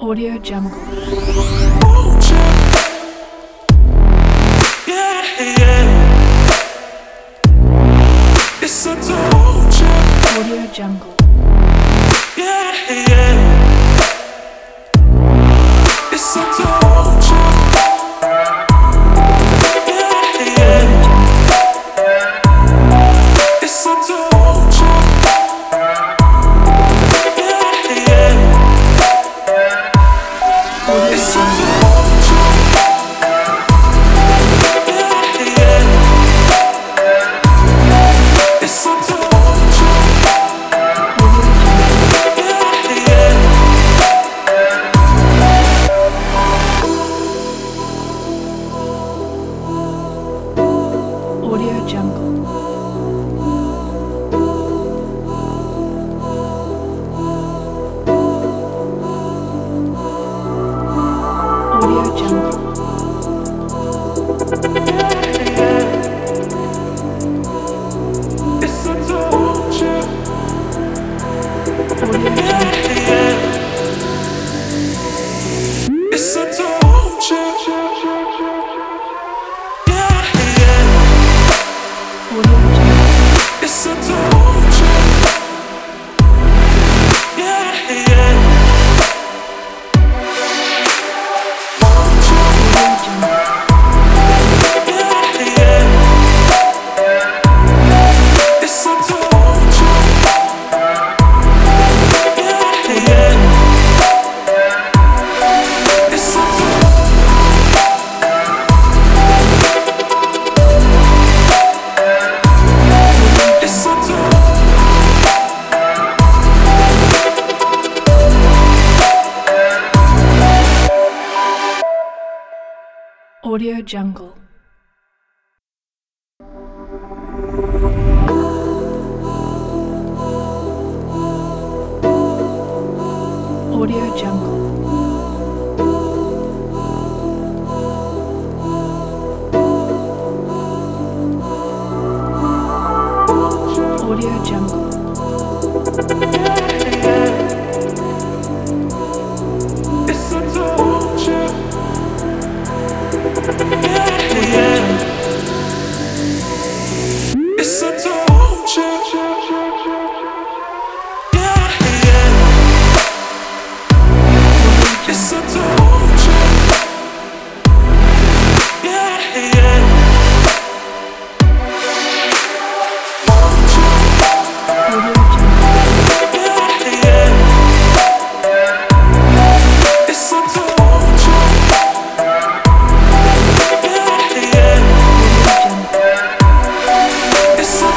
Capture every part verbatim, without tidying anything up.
Audio Jungle. Yeah, yeah. It's a torture. Audio Jungle. Yeah, yeah. It's a torture. Yeah, yeah. It's a torture. Yeah, yeah. It's a torture. Yeah, yeah. It's a torture. Yeah, yeah. Audio Jungle. Audio Jungle. It's a torture. Audio Jungle. It's a torture. Yeah, yeah. Audio Jungle. It's a torture. Yeah, yeah. Audio Jungle. Yeah, yeah. It's a torture. Yeah, yeah. It's a It's a Audio Jungle. Audio Jungle. Audio Jungle. It's a torture. Yeah, Audio yeah. Jungle. It's a torture. Yeah, yeah. It's a torture. Yeah, yeah. Audio Jungle. Yeah, yeah. It's a torture. Yeah, yeah. Audio Jungle. It's a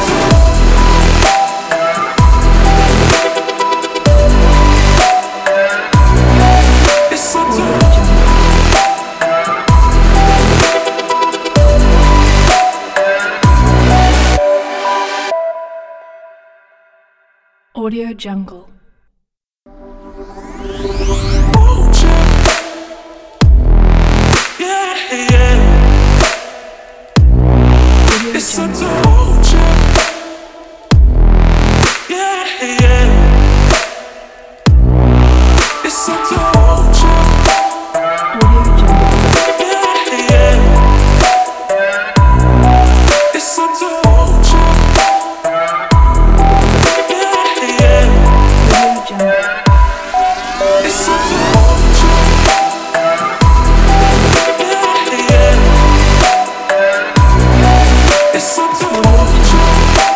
It's a Audio torture. Jungle. Audio Jungle. Yeah, yeah. Audio It's a Jungle. torture. Yeah, yeah. It's a torture. Audio Jungle. Yeah, yeah. It's a torture. Yeah, yeah. Audio Jungle. It's a torture. Yeah, yeah. It's a torture.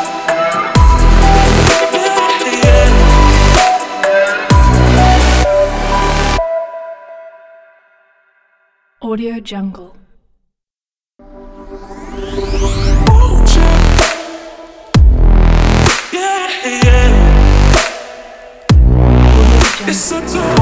Yeah, yeah. Audio Jungle. Torture. Yeah, yeah. Audio Jungle. It's a torture.